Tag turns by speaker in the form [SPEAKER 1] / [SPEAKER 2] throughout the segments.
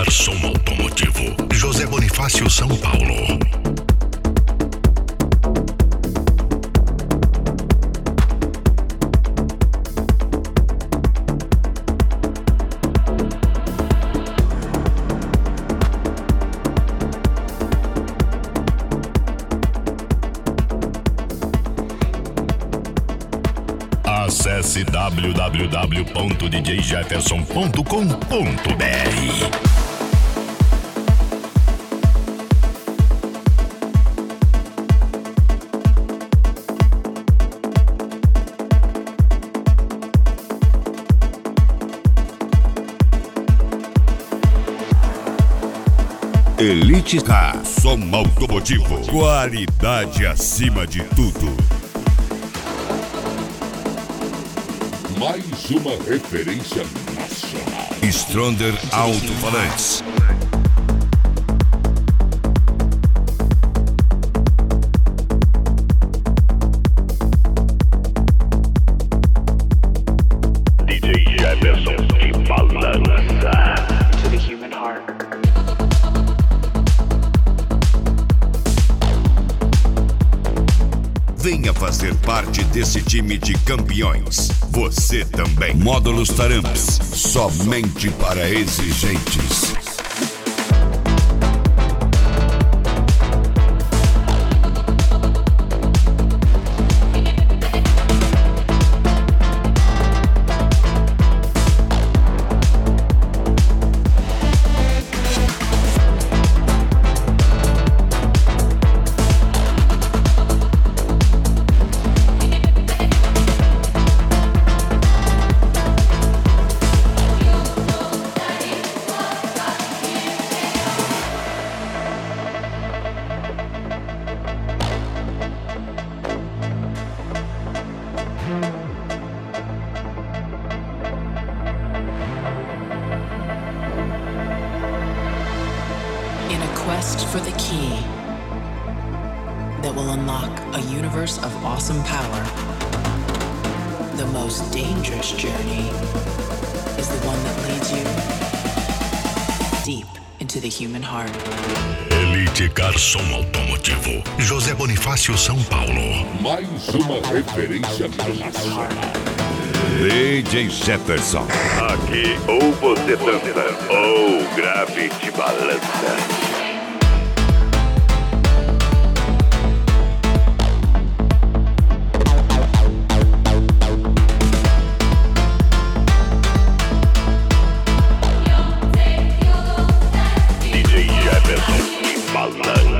[SPEAKER 1] Som Automotivo, José Bonifácio, São Paulo. Acesse www.djjefferson.com.br.
[SPEAKER 2] Elite Car, som automotivo, qualidade acima de tudo.
[SPEAKER 3] Mais uma referência nacional.
[SPEAKER 2] Stronger Alto-Falantes.
[SPEAKER 1] DJ Jefferson que balança.
[SPEAKER 4] To the human heart.
[SPEAKER 2] Venha fazer parte desse time de campeões. Você também. Módulos Taramps, somente para exigentes.
[SPEAKER 4] In a quest for the key that will unlock a universe of awesome power, the most dangerous journey is the one that leads you deep into the human heart.
[SPEAKER 1] Elite Car Som Automotivo, José Bonifácio, São Paulo.
[SPEAKER 3] Mais uma referência nacional.
[SPEAKER 2] DJ Jefferson.
[SPEAKER 1] Aqui ou você dança ou o grave te balança. DJ Jefferson que balança.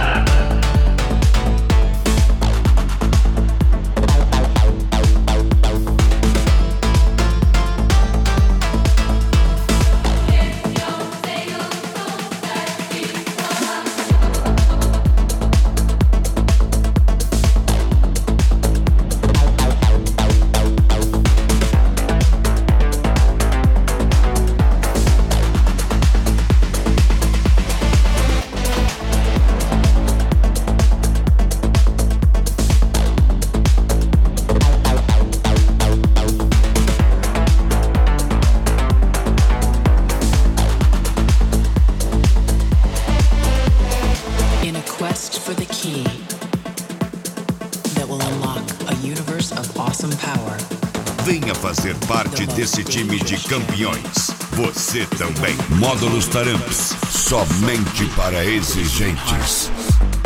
[SPEAKER 4] In a quest for the key that will unlock a universe of awesome power,
[SPEAKER 2] Venha fazer parte desse time de campeões. Você também. Módulos Taramps, somente para exigentes.